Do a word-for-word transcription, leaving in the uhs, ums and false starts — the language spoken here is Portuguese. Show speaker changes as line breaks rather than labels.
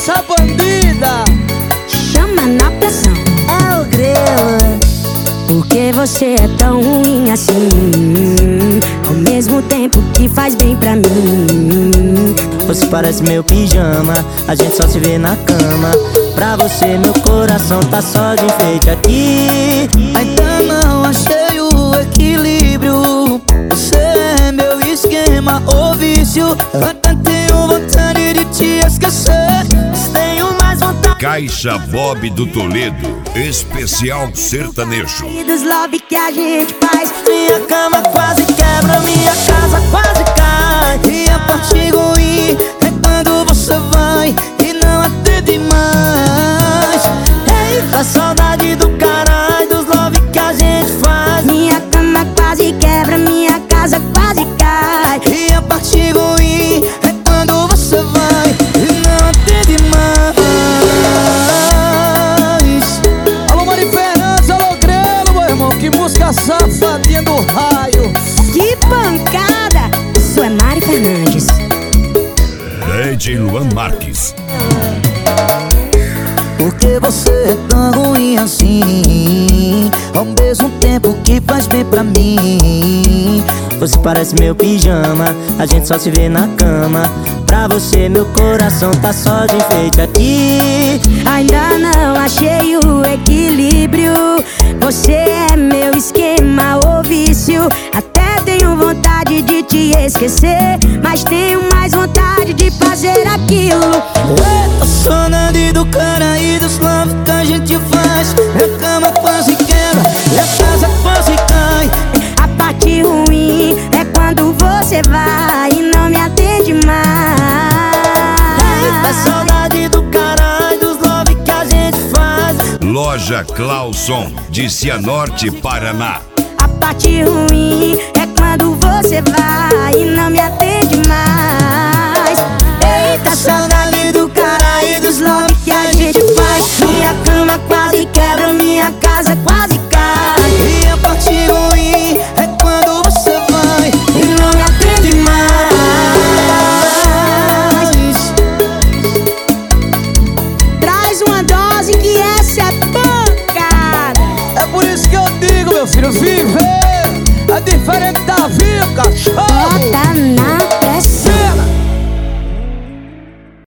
essa bandida
chama na pressão. É o grelo. Por que você é tão ruim assim? Ao mesmo tempo que faz bem pra mim.
Você parece meu pijama, a gente só se vê na cama. Pra você meu coração tá só de enfeite aqui.
Ainda não achei o equilíbrio. Você é meu esquema ou vício. Até tenho vontade de te esquecer, mas tenho mais vontade.
Caixa Bob do Toledo, especial sertanejo.
E dos love que a gente faz.
Minha cama quase quebra, minha casa quase cai. E a parte ruim é quando você vai e não atende mais. Eita, saudade do caralho, dos love que a gente faz.
Minha cama quase quebra, minha casa quase cai.
E a parte ruim é quando você vai e não atende mais. Alô, Mari Fernandes, alô, Grelo, meu irmão. Que música safadinha do raio.
Que pancada! Isso é Mari Fernandes.
D J Luan Marques.
Por que você é tão ruim assim? Ao mesmo tempo que faz bem pra mim.
Você parece meu pijama, a gente só se vê na cama. Pra você meu coração tá só de enfeite aqui.
Ainda não achei o equilíbrio. Você é meu esquema ou vício. Até tenho vontade de te esquecer, mas tenho mais vontade de fazer aquilo.
Eita, saudade do cara e dos love que a gente faz. Minha cama quase quebra, minha casa quase cai.
A parte ruim é quando você vai e não me atende mais.
Eita, saudade do caralho, dos love que a gente faz.
Loja Clauson, de Cianorte, Paraná.
A parte ruim é quando você vai e não me atende mais. Eita,
Saudade do cara e dos love que a gente faz.
minha cama quase quebra, minha casa quase cai.
E a parte ruim é quando você vai e não me atende mais.
Traz uma dose que essa é pancada.
É por isso que eu digo, meu filho, viver é diferente da vida, cachorro.
Bota na